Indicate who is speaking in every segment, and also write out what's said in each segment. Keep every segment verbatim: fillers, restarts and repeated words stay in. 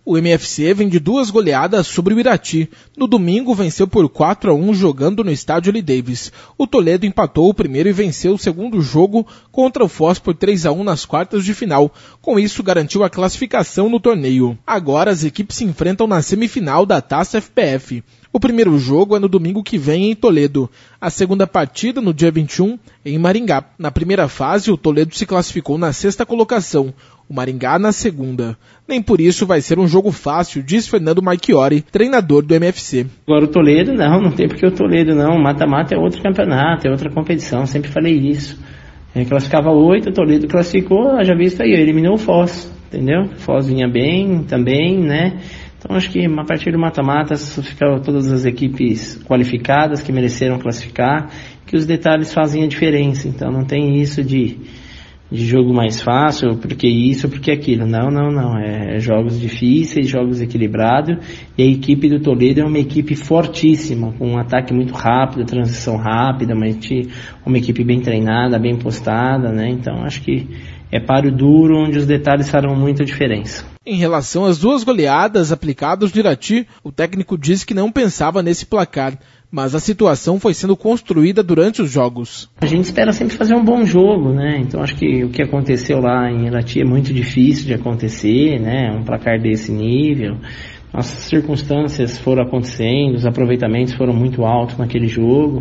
Speaker 1: O M F C vem de duas goleadas sobre o Irati. No domingo venceu por quatro a um jogando no estádio Lee Davis. O Toledo empatou o primeiro e venceu o segundo jogo contra o Foz por três a um nas quartas de final. Com isso garantiu a classificação no torneio. Agora as equipes se enfrentam na semifinal da Taça F P F. O primeiro jogo é no domingo que vem em Toledo. A segunda partida no dia vinte e um em Maringá. Na primeira fase o Toledo se classificou na sexta colocação. O Maringá na segunda. Nem por isso vai ser um jogo fácil, diz Fernando Marchiori, treinador do M F C.
Speaker 2: Agora o Toledo, não, não tem porque o Toledo não. Mata-mata é outro campeonato, é outra competição, sempre falei isso. Ele classificava oito, o Toledo classificou, já visto aí, eliminou o Foz, entendeu? O Foz vinha bem também, né? Então acho que a partir do mata-mata ficaram todas as equipes qualificadas que mereceram classificar, que os detalhes fazem a diferença. Então não tem isso de... de jogo mais fácil, porque isso, porque aquilo. Não, não, não. É jogos difíceis, jogos equilibrados. E a equipe do Toledo é uma equipe fortíssima, com um ataque muito rápido, transição rápida, mas uma equipe bem treinada, bem postada, né? Então acho que é páreo duro, onde os detalhes farão muita diferença.
Speaker 1: Em relação às duas goleadas aplicadas no Irati, o técnico disse que não pensava nesse placar, mas a situação foi sendo construída durante os jogos.
Speaker 2: A gente espera sempre fazer um bom jogo, né? Então acho que o que aconteceu lá em Irati é muito difícil de acontecer, né? Um placar desse nível. As circunstâncias foram acontecendo, os aproveitamentos foram muito altos naquele jogo.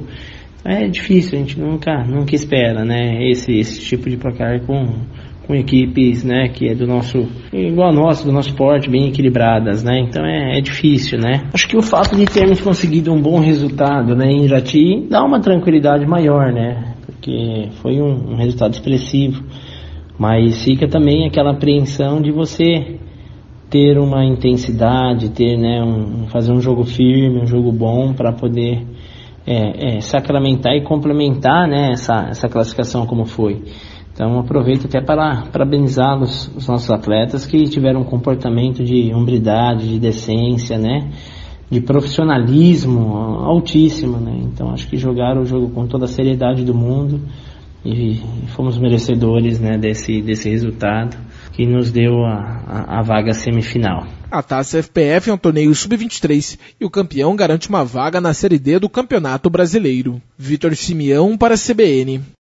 Speaker 2: É difícil, a gente nunca, nunca espera, né? Esse, esse tipo de placar com... com equipes, né, que é do nosso, igual a nossa, do nosso porte, bem equilibradas, né, então é, é difícil, né. Acho que o fato de termos conseguido um bom resultado, né, em Irati, dá uma tranquilidade maior, né, porque foi um, um resultado expressivo, mas fica também aquela apreensão de você ter uma intensidade, ter, né, um, fazer um jogo firme, um jogo bom para poder é, é, sacramentar e complementar, né, essa, essa classificação como foi. Então aproveito até para parabenizar os, os nossos atletas que tiveram um comportamento de hombridade, de decência, né, de profissionalismo altíssimo, né. Então acho que jogaram o jogo com toda a seriedade do mundo e, e fomos merecedores, né, desse, desse resultado que nos deu a, a, a vaga semifinal.
Speaker 1: A Taça F P F é um torneio sub vinte e três e o campeão garante uma vaga na Série D do Campeonato Brasileiro. Vitor Simeão para a C B N.